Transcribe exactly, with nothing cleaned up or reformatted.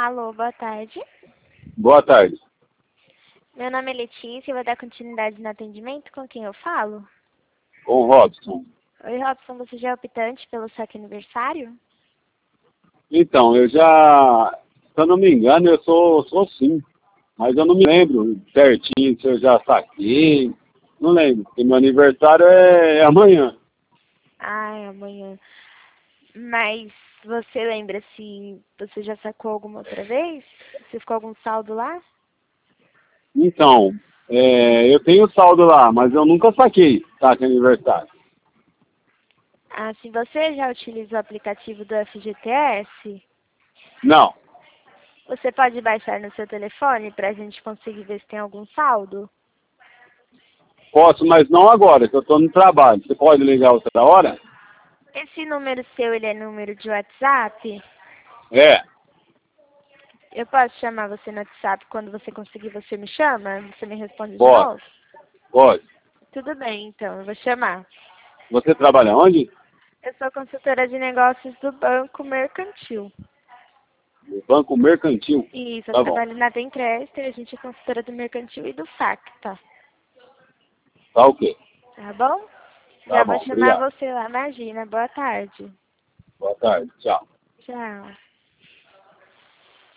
Alô, boa tarde. Boa tarde. Meu nome é Letícia, eu vou dar continuidade no atendimento. Com quem eu falo? Com o Robson. Oi, Robson, você já é optante pelo saque aniversário? Então, eu já, se eu não me engano, eu sou, sou sim. Mas eu não me lembro certinho se eu já saquei. Não lembro, porque meu aniversário é, é amanhã. Ai, amanhã. Mas você lembra se você já sacou alguma outra vez? Se ficou algum saldo lá? Então, é, eu tenho saldo lá, mas eu nunca saquei saque aniversário. Ah, se você já utiliza o aplicativo do F G T S, Não, você pode baixar no seu telefone para a gente conseguir ver se tem algum saldo? posso, mas não agora, que eu estou no trabalho. Você pode ligar outra hora? Esse número seu, ele é número de WhatsApp? É, Eu posso chamar você no WhatsApp, quando você conseguir, você me chama? Você me responde de pode, novo? pode. Tudo bem, então, eu vou chamar. Você trabalha onde? Eu sou consultora de negócios do Banco Mercantil. No Banco Mercantil. Isso, eu Tá bom. trabalho na Dencrest, a gente é consultora do Mercantil e do Facta. Tá ok. Tá bom? Tá Já vou bom, chamar obrigado. você lá, imagina. Boa tarde. Boa tarde, tchau. Tchau.